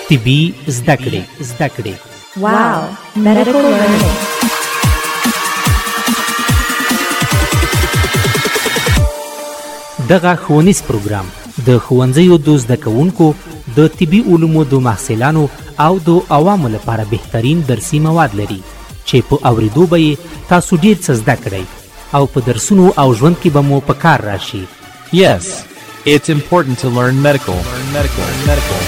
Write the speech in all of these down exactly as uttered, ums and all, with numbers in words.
طبي زده کړې زده کړې واو medical learning. دغه ښوونیز پروګرام د ښوونځیو د زده کوونکو د طبي علومو د محصلانو او د عوامو لپاره بهترین درسي مواد لري چې په اوریدو به یې تاسو ډیر څه زده کړئ او په درسونو او ژوند کې به مو په کار راشي. Yes, it's important to learn medical. Learn medical. Learn medical.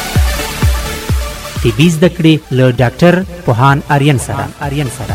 طبي زده کړې له ډاکټر پوهان آرین سره آرین سره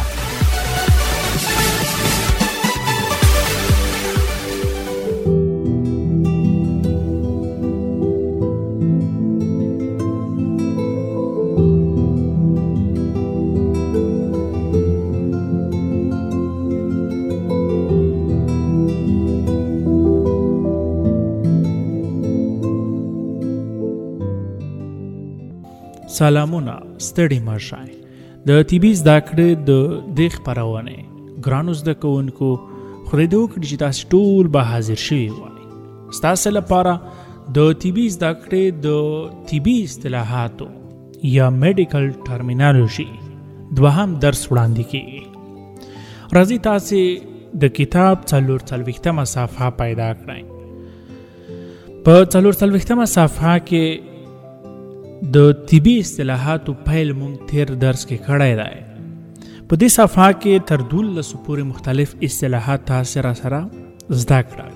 سلامونه ستړي مه شئ. د طبي زده کړې د دې خپرونې ګرانو زده کوونکو خدای دې وکړي چې تاسو ټول به حاضر شوي وای. ستاسو لپاره د طبي زده کړې د طبي اصطلاحاتو یا میډیکل ټرمینالوژي دوهم درس وړاندې کیږي. راځئ تاسو د کتاب څلور څلوېښتمه صفحه پیدا کړئ. په څلور څلوېښتمه صفحه کې د طبي اصطلاحاتو پیل مونږ تیر درس کې کړی دی. په دې صفحه کې تر دولسو پورې مختلف اصطلاحات تاسو را سره زده کړل.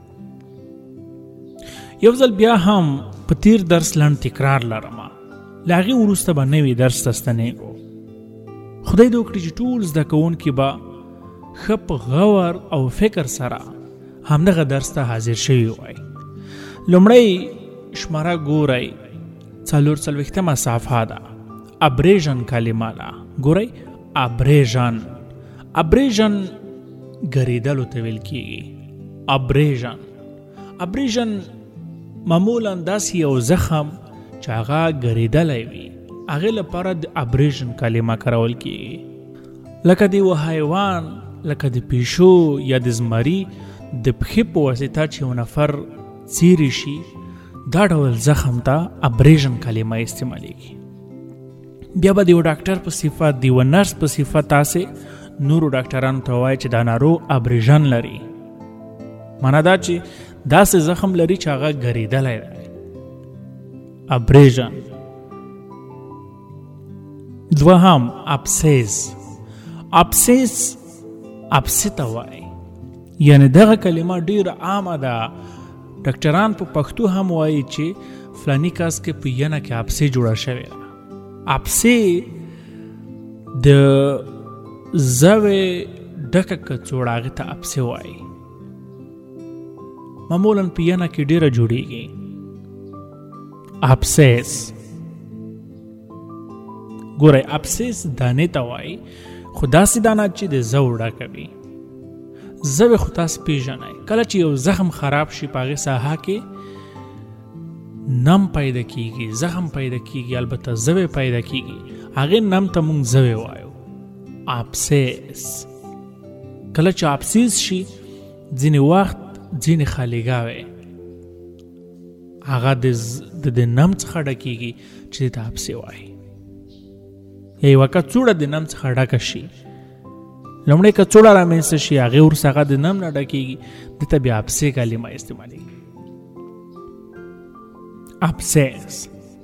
یو ځل بیا هم په تیر درس لنډ تکرار لرم. له هغې وروسته به نوي درس ته ستنېږو. خدای دې وکړي چې ټول زده کوونکي به ښه په غور او فکر سره همدغه درس ته حاضر شوي وای. لومړی شماره ګورئ، څلور څلوېښتمه صفحه ده. ابریژن کلمه ده. ګورئ، ابریژن ابریژن ګریدلو ته ویل کېږي. ابریژن ابریژن معمولا داسې یو زخم چې هغه ګریدلی وي، هغې لپاره د ابریژن کلمه کارول کېږي. لکه د یوه حیوان لکه د پیشو یا د زمري د پښې په واسطه چې یو نفر څیرې شي، دا ډول زخم ته ابریژن کلمه استعمالیږي. بیا به د یو ډاکټر په صفت د یوه نرس په صفت تاسې نورو ډاکټرانو ته وایي چې دا ناروغ ابریژن لري. معنا دا چې داسې زخم لري چې هغه ګریدلی دی. ابریژن. دوهم ابسیس. ابسیس ابسې ته وایي، یعنی دغه کلمه ډېره عامه ده. ډاکټران په پښتو هم وایي چې فلانی کس کې په ینه کې ابسې جوړه شوې ده. ابسې د زوې ډکه کڅوړه، هغې ته ابسې وایي. معمولا په ینه کې ډېره جوړېږي. ابسیس. ګورئ، ابسیس دانې ته وایي، خو داسې دانه چې د زو ډکه وي. زوی خو تاسو پیژنئ، کله چې یو زخم خراب شي په هغې ساحه کې نم پیدا کیږي، زخم پیدا کیږي، البته زوی پیدا کیږي. هغې نم ته مونږ زوی وایو. ابسیس. کله چې ابسیس شي ځینې وخت ځینې خالیګاوې هغه د د نم څخه ډکېږي چې دې ته ابسې وایي. یا یوه کڅوړه د نم څخه ډکه شي، لومړی کڅوړه رامنځته شي، هغې وروسته هغه د نم نه ډکېږي، دې ته بیا ابسې کلمه استعمالېږي. ابسیس.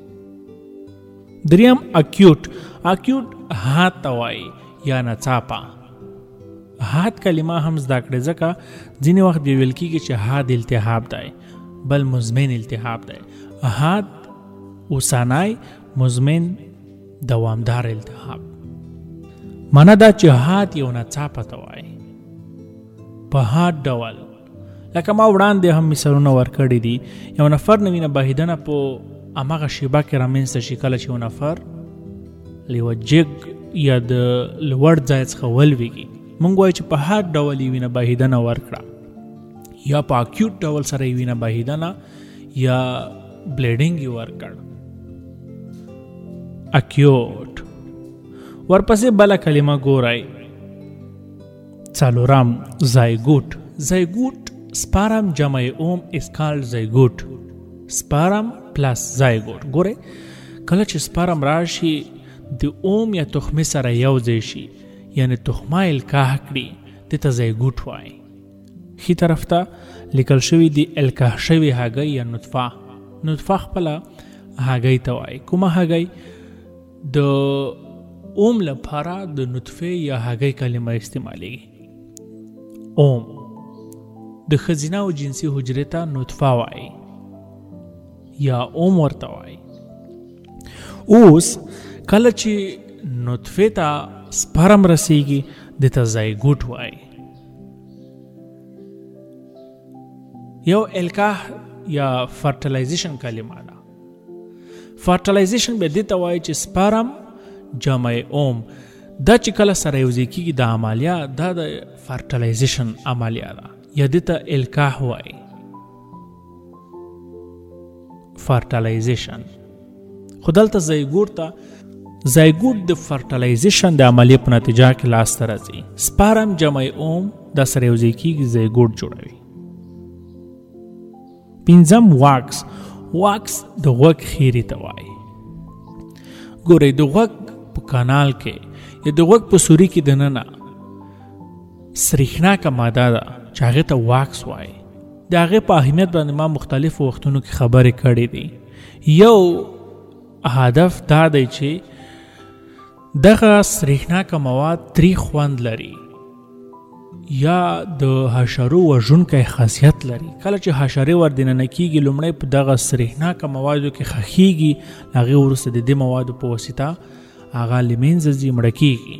دریم اکیوټ. اکیوټ هات ته وایي یا ناڅاپه. هات کلمه هم زده کړئ، ځکه ځینې وخت بیا ویل کېږي چې هات التهاب دی، بل مزمن التهاب دی. هات اوسنی، مزمن دوامدار التهاب. معنا دا چې هات یو ناڅاپه ته وایي. په هات ډول لکه ما وړاندې هم مثالونه ورکړي دي، یو نفر نه وینه بهیدنه په هماغه شیبه کې رامنځته شي کله چې یو نفر له یوه جګ یا د لوړ ځای څخه ولویږي. مونږ وایو چې په هات ډول یې وینه بهیدنه ورکړه، یا په اکیوټ ډول سره یې وینه بهیدنه یا بلیډینګ یې ورکړ. اکیوټ. ورپسې بله کلمه ګورئ، څلورم زایګوټ. زایګوټ sperm جمع اوم is called zygote. sperm plus zygote. ګوره کله چې سپرم راشي د اوم یا تخمه سره یو ځای شي یعنی تخمه الکاه کړي دته زیګوټ وایي. خي طرف ته لیکل شوی دی الکاه شوی هګۍ یا نطفه. نطفه خپله هګۍ ته وایي. کومه هګۍ؟ د اوم لپاره د نطفه یا هګۍ کلمه استعمالیږي. اوم د ښځینه او جنسي حجرې ته نطفه وایي یا اوم ورته وایي. اوس کله چې نطفه ته سپرم رسیږي دته زایګوټ وایي. یو الکاه یا فرټیلایزیشن کلمه ده. فرټیلایزیشن به دې ته وایي چې سپرم جمع اوم دا چې کله سره یوځای کېږي د عملیه دا د فرټیلایزیشن عملیه ده یا دې ته الکاه وایي. فرټیلایزیشن خو دلته زایګوټ ته زایګوټ د فرټیلایزیشن د عملیې په نتیجه کې لاسته راځي. سپرم جمع اوم دا سره یوځای کېږي زایګوټ جوړوي. پنځم واکس. واکس د غوږ خیري ته وایي. ګورئ د غوږ په کانال کې یا د غوږ په سوري کې دننه سریښناکه ماده ده چې هغې ته واکس وایي. د هغې په اهمیت باندې ما مختلفو وختونو کې خبرې کړې دي. یو هدف دا دی چې دغه سریښناکه مواد تریخ خوند لري یا د حشرو وژونکی خاصیت لري. کله چې حشرې ور دننه کېږي لومړی په دغه سریښناکه موادو کې ښخېږي، هغې وروسته د دې موادو په واسطه هغه له منځه ځي، مړه کېږي.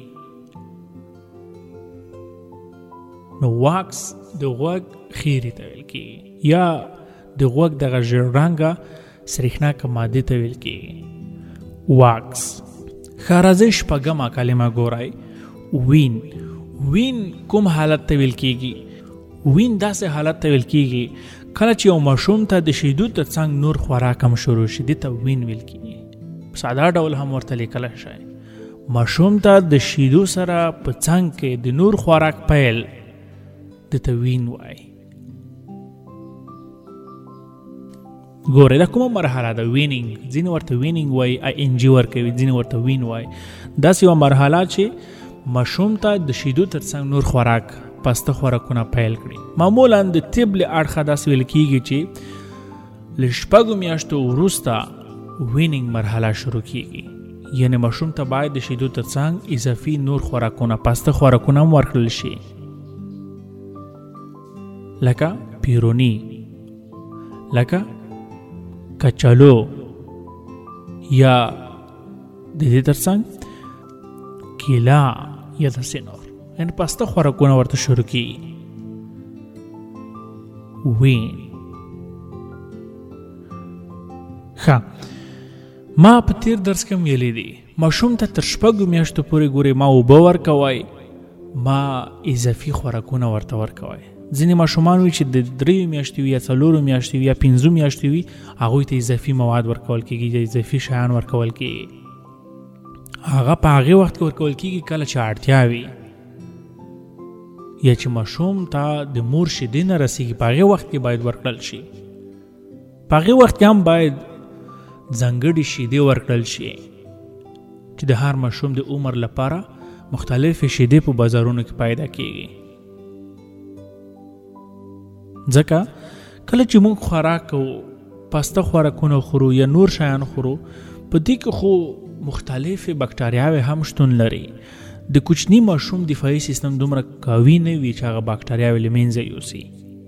نو واکس د غوږ خیري ته ویل کېږي یا د غوږ دغه ژېړ رنګه سریښناکه مادې ته ویل کېږي واکس. ښه راځئ شپږمه کلمه ګورئ. وین. وین کوم حالت ته ویل کېږي؟ وین داسې حالت ته ویل کېږي کله چې یو ماشوم ته د شیدو تر څنګ نور خوراک هم شروع شي، دې ته وین ویل کېږي. په ساده ډول هم ورته لیکلی شئ. ماشوم ته د شیدو سره په څنګ کې د نور خوراک پیل دې ته وین وایي. ګورئ دا کومه مرحله ده؟ وینینګ. ځینې ورته وینینګ وایي، آی ان جي ورکوي، ځینې ورته وین وایي. داسې یوه مرحله چې ماشوم ته د شیدو تر څنګ نور خوراک پسته خوراکونه پیل کړي. معمولا د طب له اړخه داسې ویل کېږي چې له شپږو میاشتو وروسته وینینګ مرحله شروع کېږي، یعنې ماشوم ته باید د شیدو تر څنګ اضافي نور خوراکونه پسته خوراکونه هم ورکړل شي، لکه پیروني، لکه کچالو یا د دې تر څنګ کیلا یا داسې نور، یعنې پسته خوراکونه ورته شروع کېږي. وین. ښه، ما په تیر درس کې هم ویلي دي ماشوم ته تر شپږو میاشتو پورې ګورې ما اوبه ورکوئ، ما اضافي خوراکونه ورته ورکوئ. ځینې ماشومان وي چې د دریو میاشتې وي یا څلورو میاشتې وي یا پنځو میاشتې وي، هغوی ته اضافي مواد ورکول کېږي یا اضافي شیان ورکول کېږي. هغه په هغې وخت کې ورکول کېږي کله چې اړتیا وي یا چې ماشوم ته د مور شیدې نه رسېږي، په هغې وخت کې باید ورکړل شي. په هغې وخت کې هم باید ځانګړې شیدې ورکړل شي چې د هر ماشوم د عمر لپاره مختلفې شیدې په بازارونو کې پیدا کېږي. ځکه کله چې موږ خوراک کوو، پسته خوراکونه خورو یا نور شیان خورو، په دې کې خو مختلفې بکټریاوې هم شتون لري. د کوچني ماشوم دفاعي سیستم دومره قوي نه وي چې هغه بکټریاوې له منځه یوسي،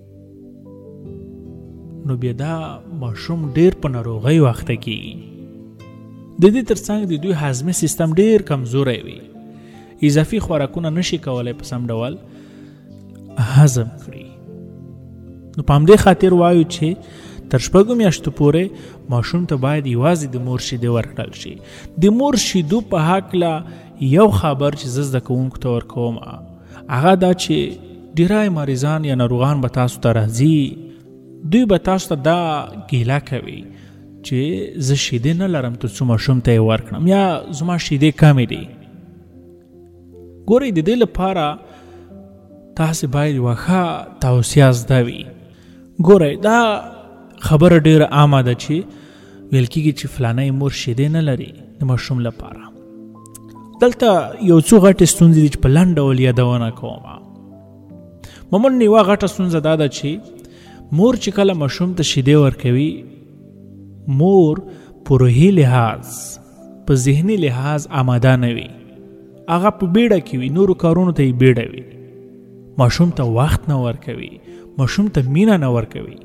نو بیا دا ماشوم ډېر په ناروغۍ واخته کېږي. د دې تر څنګ د دوی هضمي سیستم ډېر کمزوری وي، اضافي خوراکونه نشي کولی په سم ډول هضم کړي. نو په همدې خاطر وایو چې تر شپږو میاشتو پورې ماشوم ته باید یوازې د مور شیدې ورکړل شي. د مور شیدو په هکله یو خبر چې زه زده کوونکو ته ورکوم هغه دا چې ډېری مریضان یا ناروغان به تاسو ته راځي، دوی به تاسو ته دا ګیله کوي چې زه شیدې نه لرم تر څو ماشوم ته یې ورکړم یا زما شیدې کمې دي. ګورئ د دې لپاره تاسې باید یوه ښه توصیه زده وي. ګورئ دا خبره ډېره عامه ده چې ویل کېږي چې فلانی مور شیدې نه لري د ماشوم لپاره. دلته یو څو غټې ستونزې دي چې په لنډ ډول یادونه کوم. معمولا یوه غټه ستونزه دا ده چې مور چې کله ماشوم ته شیدې ورکوي، مور په روحي لحاظ په ذهني لحاظ آماده نه وي. هغه په بیړه کې وي، نورو کارونو ته یې بیړه وي. ماشوم ته وخت نه ورکوي، ماشوم ته مینه نه ورکوي.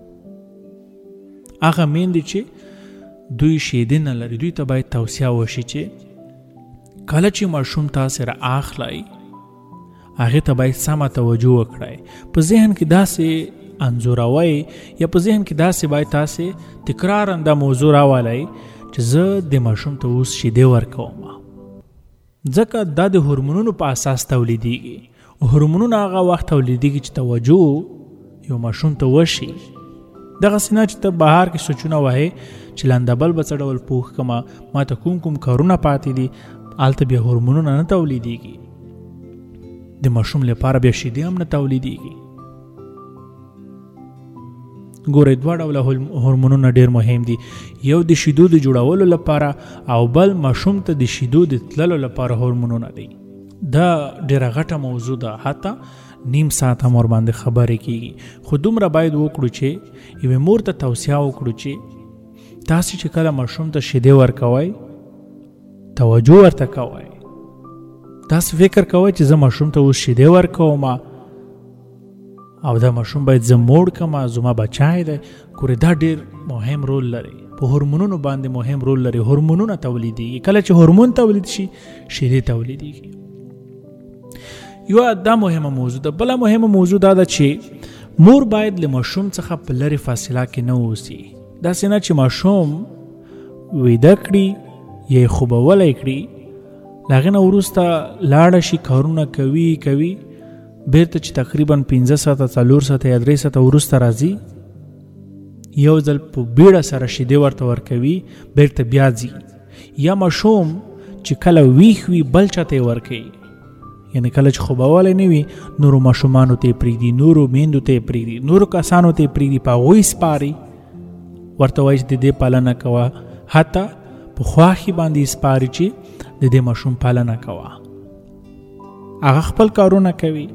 هغه میندې چې دوی شیدې نه لري، دوی ته باید توصیه وشي چې کله چې ماشوم تاسې را اخلئ هغې ته باید سمه توجه وکړئ. په ذهن کې داسې انځوروئ یا په ذهن کې داسې باید تاسې تکرارا دا موضوع راولئ چې زه د ماشوم ته اوس شیدې ورکوم، ځکه دا د هورمونونو په اساس تولیدیږي. هورمونونه هغه وخت تولیدیږي چې توجه یو ماشوم ته وشي. دغسې نه چې ته بهار کې سوچونه وهې چې لندبل به څه ډول پوښ کړمه، ما ته کوم کوم کارونه پاتې دي، هلته بیا هورمونونه نه تولیدیږي. د ماشوم لپاره بیا شیدې هم نه تولیدیږي. ګورئ، دوه ډوله هورمونونه ډېر مهم دي. یو د شیدو د جوړولو لپاره او بل ماشوم ته د شیدو د تللو لپاره هورمونونه دي. دا ډېره غټه موضوع ده، حتی نیم ساعت هم ورباندې خبرې کېږي. خو دومره باید وکړو چې یوې مور ته توصیه وکړو چې تاسې چې کله ماشوم ته شیدې ورکوئ توجه ورته کوئ. تاسې فکر کوئ چې زه ماشوم ته اوس شیدې ورکوم او دا ماشوم باید زه موړ کړم، زما بچی دی. ګورې دا ډېر مهم رول لري، په هورمونونو باندې مهم رول لري. هورمونونه تولیدیږي، کله چې هورمون تولید شي شیدې تولیدیږي. یو دا مهمه موضوع ده. بله مهمه موضوع دا ده چې مور باید له ماشوم څخه په لرې فاصله کې نه اوسي. داسې نه چې ماشوم ویده کړي یا یې خوبولی کړي، له هغې نه وروسته لاړه شي، کارونه کوي کوي بیرته چې تقریبا پنځه ساعته څلور ساعته یا درې ساعته وروسته راځي، یو ځل په بیړه سره شیدې ورته ورکوي، بیرته بیا ځي. یا ماشوم چې کله ویښ وي بل چاته یې ورکوي، یعنی کله چې خوبولی نه وي نورو ماشومانو ته یې پرېږدي، نورو میندو ته یې پرېږدي، نورو کسانو ته یې پرېږدي، په هغوی سپاري، ورته وایي چې د دې پالنه کوه. حتی په خواښي باندې یې سپاري چې د دې ماشوم پالنه کوه. هغه خپل کارونه کوي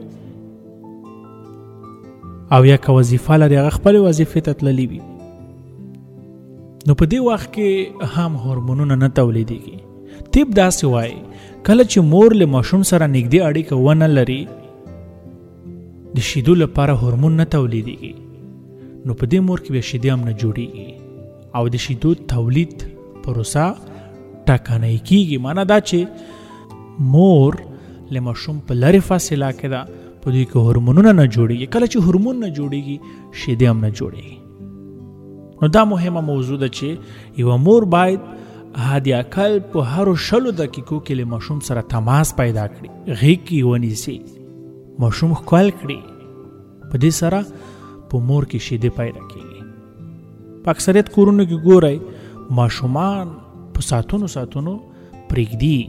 او یا که وظیفه لري هغه خپل وظیفې ته تللی وي. نو په دې وخت کې هم هورمونونه نه تولیدیږي. طب داسې وایي کله چې مور له ماشوم سره نږدې اړیکه ونه لري د شیدو لپاره هورمون نه تولیدیږي، نو په دې مور کې بیا شیدې هم نه جوړیږي او د شیدو تولید پروسه ټاکنی کیږي. معنا دا چې مور له ماشوم په لرې فاصله کې ده، په دوی کې هورمونونه نه جوړیږي. کله چې هورمون نه جوړیږي شیدې هم نه جوړیږي. نو دا مهمه موضوع ده چې یوه مور باید حد اقل په هرو شلو دقیقو کې له ماشوم سره تماس پیدا کړي، غېږ کې ونیسي، ماشوم ښکل کړي. په دې سره په مور کې شیدې پیدا کیږي. په اکثریت کورونو کې ګورئ ماشومان په ساعتونو ساعتونو پرېږدي.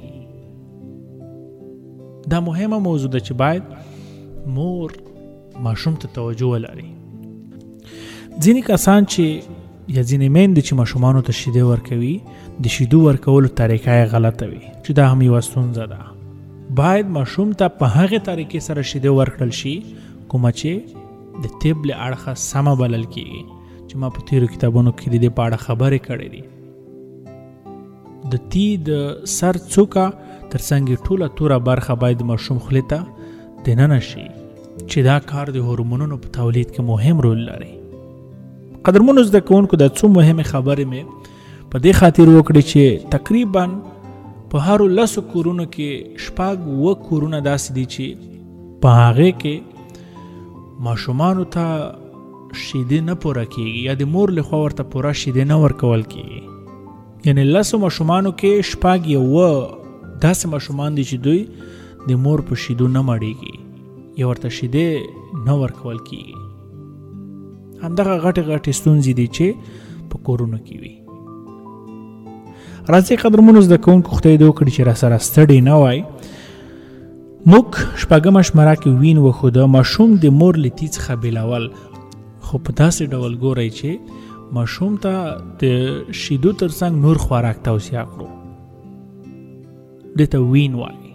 دا مهمه موضوع ده چې باید مور ماشوم ته توجه ولري. ځینې کسان چې یا ځینې میندې چې ماشومانو ته شیدې ورکوي د شیدو ورکولو طریقه یې غلطه وي، چې دا هم یوه ستونزه ده. باید ماشوم ته په هغې طریقې سره شیدې ورکړل شي کومه چې د طب له اړخه سمه بلل کېږي، چې ما په تېرو کتابونو کې د دې په اړه خبرې کړې دي. د تی د سر څوکه تر څنګ ټوله توره برخه باید ماشوم خولې ته دننه شي، چې دا کار د هورمونونو په تولید کې مهم رول لري. قدرمنو زده کوونکو دا څو مهمې خبرې مې په دې خاطر وکړې چې تقریبا په هرو لسو کورونو کې شپږ اووه کورونه داسې دي چې په هغې کې ماشومانو ته شیدې نه پوره کېږي یا د مور لخوا ورته پوره شیدې نه ورکول کېږي. یعنی لسو ماشومانو کې شپږ یا اووه داسې ماشومان دي چې دوی د مور په شیدو نه مړېږي یا ورته شیدې نه ورکول کېږي. همدغه غټې غټې ستونزې دي چې په کورونو کې وي. راځئ قدرمنو زده کوونکو خدای دې وکړي چې راسره ستړي نه وای. موږ شپږمه شمره کې وین وښوده ماشوم د مور له تي څخه بېلول، خو په داسې ډول ګورئ چې ماشوم ته د شیدو ترڅنګ نور خوراک توصیه کړو. دې ته وین وایي.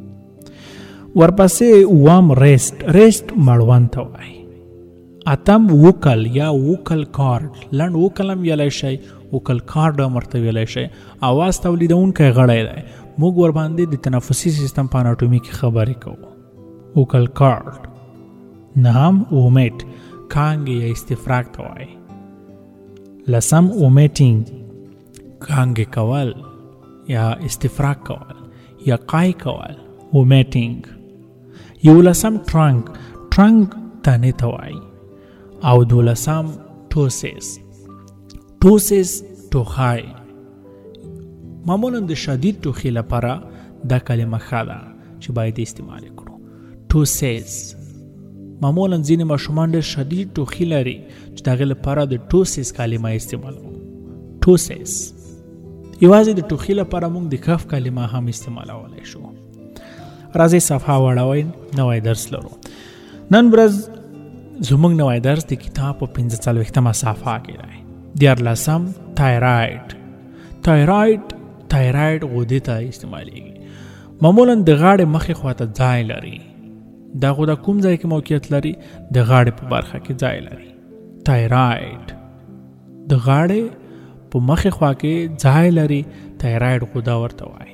ورپسې اووم ریسټ. ریسټ مړوند ته وایي. اتم وکل یا وکل کارډ. لنډ وکل هم ویلی شئ، وکل کارډ هم ورته ویلی شئ. اواز تولیدونکی غړی دی. موږ ورباندې د تنفسي سیستم په اناټومي کې خبرې کوو. وکل کارډ. نهم اومیټ. کانګې یا استفراق ته وایي. لسم اومیټینګ. کانګې کول یا استفراق کول یا قای کول. اومیټینګ. یولسم ټرنک. ټرنک تنې ته وایي. او دولسم ټوسیس. ټوسیس ټوخای. معمولا د شدید ټوخي لپاره دا کلمه ښه ده چې باید استعمال کړو. ټوسیس. معمولا ځینې ماشومان ډېر شدید ټوخي لري چې د هغې لپاره د ټوسیس کلمه استعمالوو. ټوسیس. یوازې د ټوخي لپاره موږ د کف کلمه هم استعمالولی شو. راځئ صفحه واړوئ، نوی درس لرو. نن ورځ زموږ نوی درس د کتاب په پنځه څلوېښتمه صفحه کې دی. دیارلسم تایراید. تایراید تایراید غدې ته استعمالیږي. معمولا د غاړې مخې خواته ځای لري. دا غده کوم ځای کې موقعیت لري؟ د غاړې په برخه کې ځای لري. تایراید د غاړې په مخې خوا کې ځای لري. تایراید غده ورته وایي.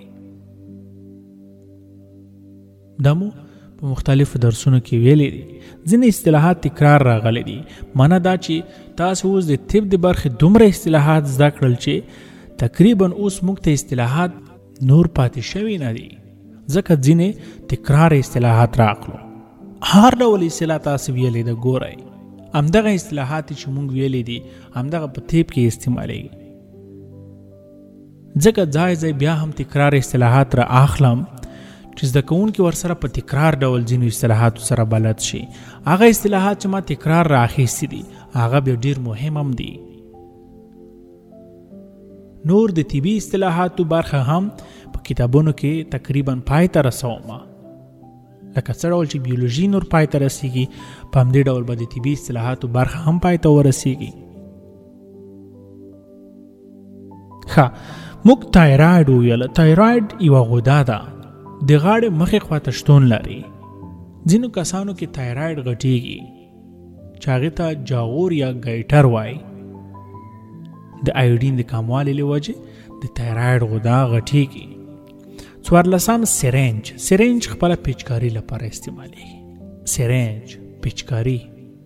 دا مو په مختلفو درسونو کې ویلي دي. ځینې اصطلاحات تکرار راغلي دي. معنا دا چې تاسو اوس د طب د برخې دومره اصطلاحات زده کړل چې تقریبا اوس موږ ته اصطلاحات نور پاتې شوي نه دي، ځکه ځینې تکرار اصطلاحات راغلو. هر ډول اصطلاح تاسو ویلې ده ګورئ. همدغه اصطلاحات چې موږ ویلې دي همدغه په طب کې استعمالیږي. ځکه ځای ځای بیا هم تکرار اصطلاحات را اخلم چې زده کوونکي ورسره په تکرار ډول ځینو اصطلاحاتو سره بلد شي. هغه اصطلاحات چې ما تکرار را اخیستي دي هغه بیا ډېر مهم هم دي. نور د طبي اصطلاحاتو برخه هم په کتابونو کې تقریبا پای ته رسوم. لکه څه ډول چې بیولوژي نور پای ته رسیږي، په همدې ډول به د طبي اصطلاحاتو برخه هم پای ته ورسیږي. ښه، موږ تایراید وویله. تایراید یوه غده ده، د غاړې مخې خواته شتون لري. ځینو کسانو کې تایراید غټیږي چې هغې ته جاغور یا ګایټر وایي. د ایوډین د کموالي له وجې د تایراید غده غټیږي. څوارلسم سرنج. سرنج خپله پیچکاري لپاره استعمالیږي. سرنج پیچکاري.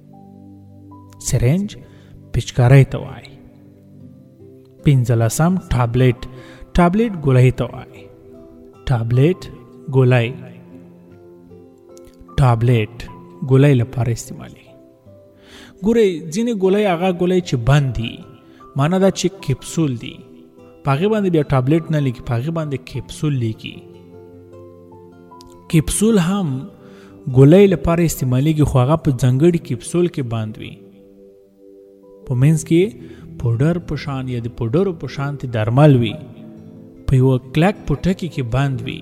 سرنج پیچکارۍ ته وایي. پنځلسم ټابلیټ. ټابلیټ ګولۍ ته وایي. ټابلیټ ګولۍ. ټابلیټ ګولۍ لپاره استعمالیږي. ګورئ ځینې ګولۍ هغه ګولۍ چې بند دي، معنا دا چې کپسول دي، په هغې باندې بیا ټابلیټ نه لیکي، په هغې باندې کپسول لیکي. کپسول هم ګولۍ لپاره استعمالیږي، خو هغه په ځانګړي کپسول کې بند وي. په منځ کې پوډر په شان یا د پوډرو په شانتې درمل وي، په یوه کلک پوټکي کې بند وي.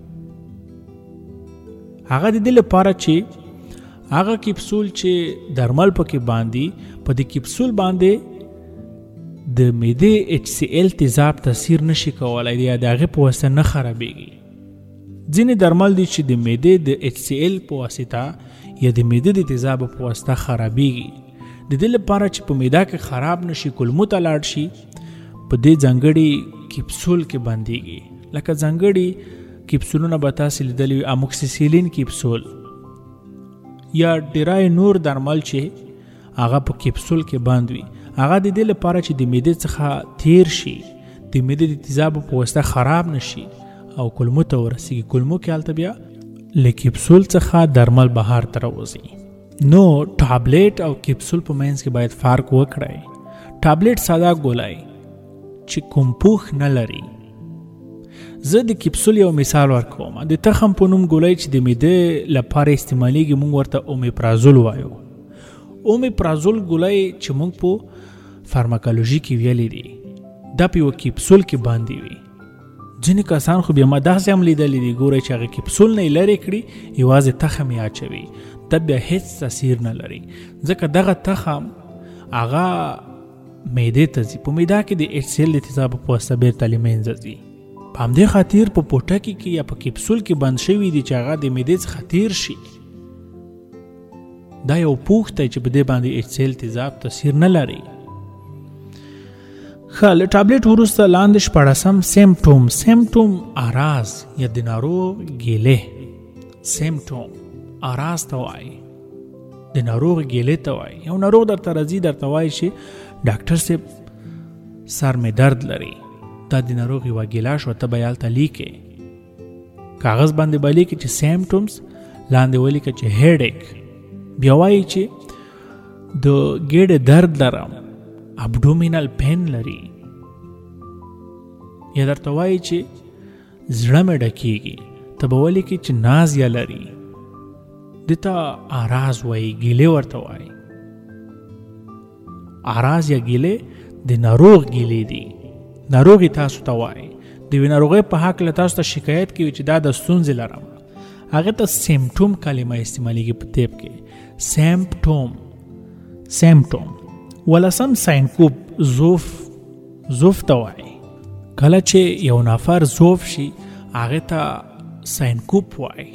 هغه د دې لپاره چې هغه کپسول چې درمل پکې باندې په دې کپسول باندې د معدې اچ سی ال تیزاب تاثیر نشي کولای یا د هغې په واسطه نه خرابېږي. ځینې درمل دي چې د معدې د اچ سی ال په واسطه یا د معدې د تیزابو په واسطه خرابېږي. د دې لپاره چې په معده کې خراب نشي، کولمو ته لاړ شي، په دې ځانګړي کپسول کې بندېږي. لکه ځانګړي کپسولونه به تاسې لیدلي وي، اموکسیسیلین کپسول یا ډیرای نور درمل چې هغه په کپسول کې بند وي. هغه د دې لپاره چې د معدې څخه تیر شي، د معدې د تیزابو په واسطه خراب نشي او کولمو ته ورسیږي. کولمو کې هلته بیا له کپسول څخه درمل بهر ته راوځي. نو ټابلیټ او کپسول په منځ کې باید فرق وکړئ. ټابلیټ ساده ګولۍ چې کوم پوښ نه لري. زه د کپسول یو مثال ورکوم. د تخم په نوم ګولۍ چې د معدې لپاره استعمالیږي موږ ورته اومیپرازول وایو. اومیپرازول ګولۍ چې موږ په فارماکولوژي کې ویلې دي دا په یوه کپسول کې باندې وي. ځینې کسان خو بیا ما داسې هم لیدلي دي، ګورئ چې هغه کپسول نه یې لرې کړي، یوازې تخم یې اچوي، دا بیا هیڅ تاثیر نه لري، ځکه دغه تخم هغه معدې ته ځي. په معده کې د ایچ سی ایل د تیزاب په واسطه بیرته له منځه ځي. په همدې خاطر په پوټکي کې یا په کپسول کې بند شوي دي چې هغه د معدې څخه تیر شي. دا یو پوښ دی چې په دې باندې ایچ سی ایل تیزاب تاثیر نه لري. ښه، له ټابلیټ وروسته لاندې شپاړسم سیمپټوم. سیمپټوم اراز یا د ناروغ ګیلې. سیمپټوم اراز ته وایي، د ناروغ ګیلې ته وایي. یو ناروغ درته راځي درته وایي چې ډاکټر صاحب سر مې درد لري. دا د ناروغ یوه ګیله شوه، ته به یې هلته لیکې، کاغذ باندې به لیکې چې سیمپټومز، لاندې ولیکه چې هیډیک. بیا وایي چې د ګیډې درد لرم، ابډومینل پین لري. یا درته وایي چې زړه مې ډکېږي، ته به ولیکې چې نازیه لري. دې ته اراز وایي، ګیلې ورته وایي. اراز یا ګیلې د ناروغ ګیلې دي. ناروغي تاسو ته وایي. د یوې ناروغۍ په هکله تاسو ته شکایت کوي چې دا د ستونزې لرم، هغې ته سیمپټوم کلمه استعمالیږي په طب کې. سیمپټوم سیمپټوم. ولسم ساینکوپ، زوف. زوف ته وایي. کله چې یو نفر زوف شي هغې ته ساینکوپ وایي.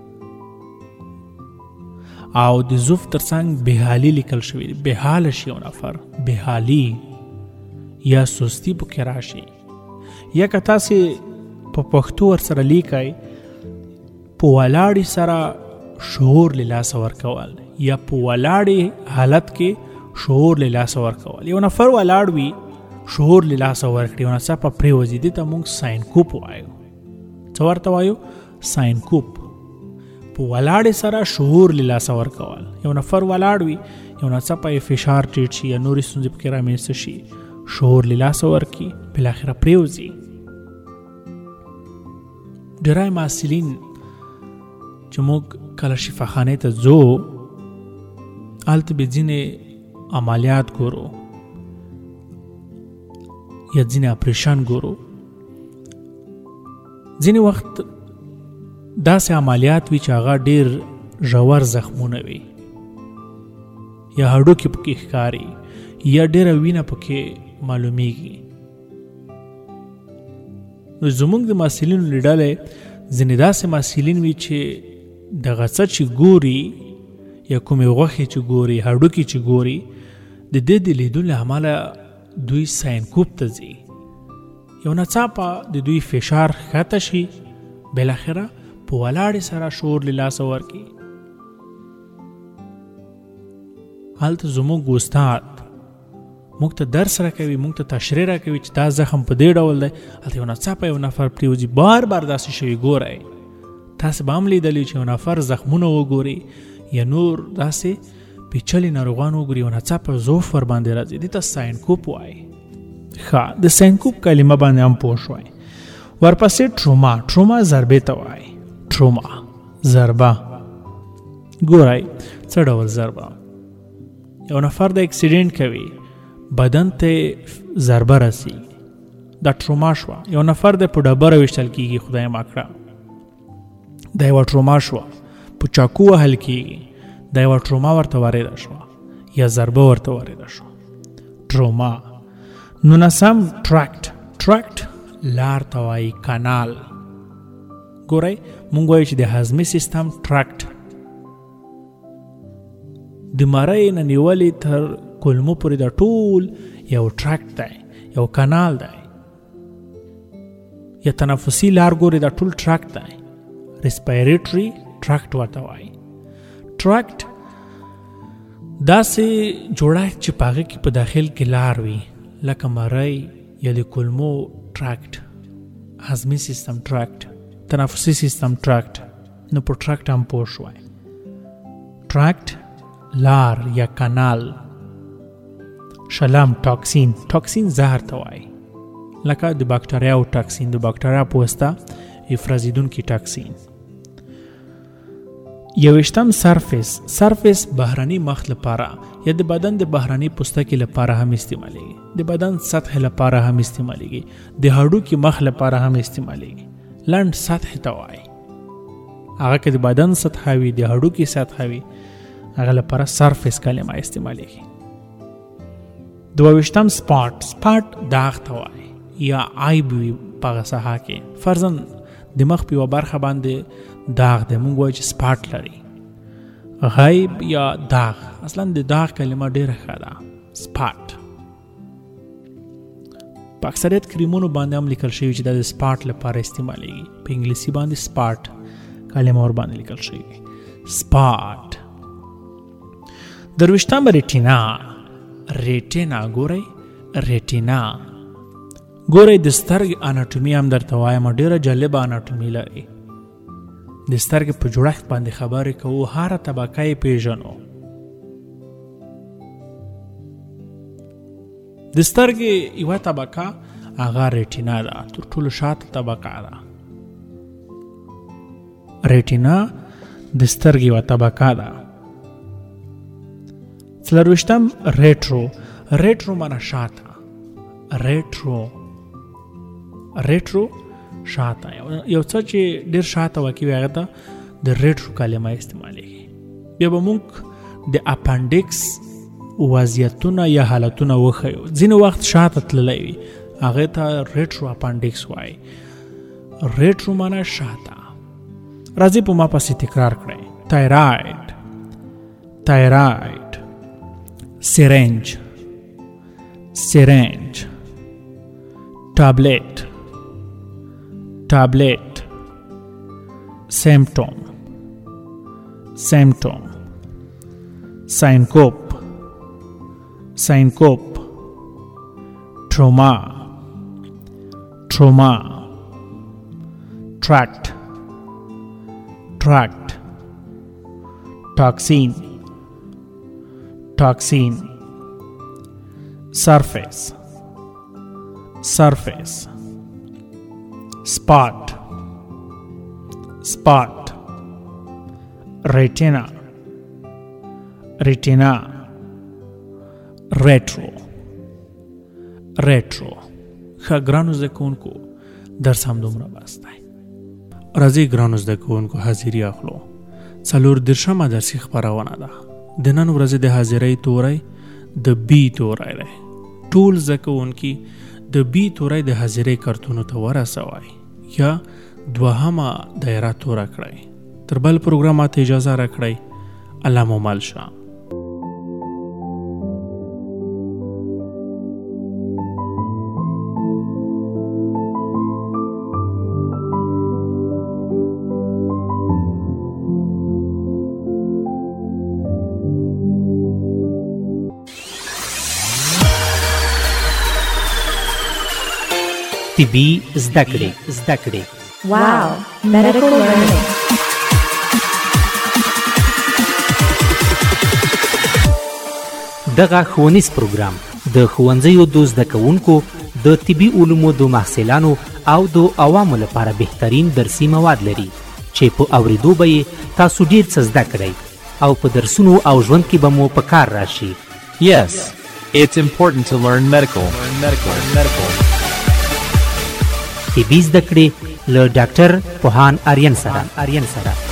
او د زوف ترڅنګ بېحالي لیکل شوي دي. بېحاله شي یو نفر، بېحالي یا سستی پکې راشي. یا که تاسې په پښتو ورسره لیکئ، په ولاړې سره شعور له لاسه ورکول، یا په ولاړې حالت کې شعور له لاسه ورکول. یو نفر ولاړ وي، شعور له لاسه ورکړي، یو ناڅاپه پرېوځي، دې ته موږ ساینکوپ وایو. څه ورته وایو؟ ساینکوپ. په ولاړې سره شعور له لاسه ورکول. یو نفر ولاړ وي، یو ناڅاپه یې فشار ټیټ شي یا نورې ستونزې پکې رامنځته شي، شعور له لاسه ورکړي، بالاخره پرېوځي. ډېری محصلین چې موږ کله شفاخانې ته ځو، هلته به ځینې عملیات ګورو یا ځینې اپریشن ګورو. ځینې وخت داسې عملیات وي چې هغه ډېر ژور زخمونه وي، یا هډوکي پکې ښکاري، یا ډېره وینه پکې معلومیږي. نو زموږ د محصلینو له ډلې ځینې داسې محصلین وي چې دغه څه چې ګوري یا کومې غوښې چې ګوري، هډوکي چې ګوري، د دې د لیدو له امله دوی ساینکوپ ته ځي. یو ناڅاپه د دوی فشار ښکته شي، بالاخره په ولاړې سره شعور له لاسه ورکړي. هلته زموږ استاد موږ ته درس راکوي، موږ ته تشریح راکوي چې دا زخم په دې ډول دی. هلته یو ناڅاپه یو نفر پرېوځي. بار بار داسې شوي ګورئ. تاسې به هم لیدلي چې یو نفر زخمونه وګوري یا نور داسې پیچلي ناروغان وګوري، یو ناڅاپه زوف ور باندې راځي. دې ته ساینکوپ وایي. ښه، د ساینکوپ کلمه باندې هم پوه شوئ. ورپسې ټروما. ټروما ضربې ته وایي. ټروما، ضربه. ګورئ څه ډول ضربه. یو نفر د اکسیډنټ کوي، بدن ته ضربه رسی، دا ټروما شوه. یو نفر د په ډبره ویشتل کیږي، خدای ما کړه، دا یوه ټروما شوه. په چاقو وهل کیږي، دا یوه ټروما ورته وارده شوه یا ضربه ورته وارده شوه. ټروما. نولسم ټراکټ. ټراکټ لار ته وایي، کانال. ګورئ مونږ وایو چې د هضمي سیستم ټراکټ د مرۍ نه نیولې تر کولمو پورې دا ټول یو ټراکټ دی، یو کانال دی. یا تنفسي لار ګورئ، دا ټول ټراکټ دی. ریسپایریټري ټراکټ ورته وایي. ټراکټ داسې جوړښت چې په هغې کې په داخل کې لار وي، لکه مرۍ یا د کولمو ټراکټ، هضمي سیستم ټراکټ، تنفسي سیستم ټراکټ. نو په ټراکټ هم پوه شوئ. ټراکټ لار یا کانال. شلم ټاکسین. ټاکسین زهر ته وایي، لکه د باکتریاو ټاکسین، د باکتریا په واسطه افرازیدونکي ټاکسین. یویشتم سرفیس. سرفیس بهرني مخ لپاره یا د بدن د بهرني پوستکي لپاره هم استعمالیږي، د بدن سطح لپاره هم استعمالیږي، د هډوکي مخ لپاره هم استعمالیږي. لنډ سطح ته وایي. هغه که د بدن سطح وي، د هډوکي سطح وي، هغه لپاره سرفیس کلمه استعمالیږي. دوه ویشتم سپاټ. سپاټ داغ ته وایي یا عیب وي په هغه ساحه کې. فرضاً د مخ په یوه برخه باندې داغ دی، موږ وایو چې سپاټ لري. غیب یا داغ، اصلا د داغ کلمه ډېره ښه ده، سپاټ. په اکثریت کریمونو باندې هم لیکل شوي چې دا د سپاټ لپاره استعمالیږي. په انګلیسي باندې سپاټ کلمه ور باندې لیکل شوي سپاټ. درویشتم ریټینا. ریټینا ګورئ، ریټینا ګورئ د سترګې اناټومي هم درته وایم، ډېره جالبه اناټومي لري. د سترګې په جوړښت باندې خبرې کوو، هره طبقه یې پیژنو. د سترګې یوه طبقه هغه ریټینا ده، تر ټولو شاته طبقه ده. ریټینا د سترګې یوه طبقه ده. څلرویشتم ریټرو. ریټرو معنی شاته. ریټرو ریټرو شاته، یو څه چې ډېر شاته واقع وي هغه ته د ریټرو کلمه استعمالیږي. بیا به موږ د اپنډکس وضعیتونه یا حالتونه وښیو. ځینې وخت شاته تللی وي، هغې ته ریټرو اپنډکس وایي. ریټرو معنی شاته. راځئ په ما پسې تکرار کړئ. تایراید، تایراید، سیرنج، سیرنج، ټابلیټ، ټابلیټ، سیمپټوم، سیمپټوم، ساینکوپ، ساینکوپ، ټروما، ټروما، ټراکټ، ټراکټ، ټاکسین، ټاکسین، سرفیس، سرفیس، سپاٹ، سپاٹ، ریټینا، ریټینا، ریټرو، ریټرو. ښه ګرانو زده کوونکو، درس هم دومره بس دی. راځئ ګرانو زده کوونکو حاضري اخلو. څلور دېرشمه درسي خپرونه ده. د نن ورځې د حاضرۍ توری د بي توری دی. ټول زده کوونکي د بي توری د حاضرۍ کارتونو ته ورسوئ یا دوهمه دایره توره کړئ. تر بل پروګرام ته اجازه راکړئ. الله مو مل شه. طبي زده کړې زده کړې Wow, medical learning. دغه ښوونیز پروګرام د ښوونځیو د زده کوونکو د طبي علومو د محصلانو او د عوامو لپاره بهترین درسي مواد لري چې په اورېدو به یې تاسو ډېر څه زده کړئ او په درسونو او ژوند کې به مو په کار راشي. Yes, it's important to learn medical. Learn medical. Learn medical. طبي زده کړې له ډاکټر پوهان آرین سره آرین سره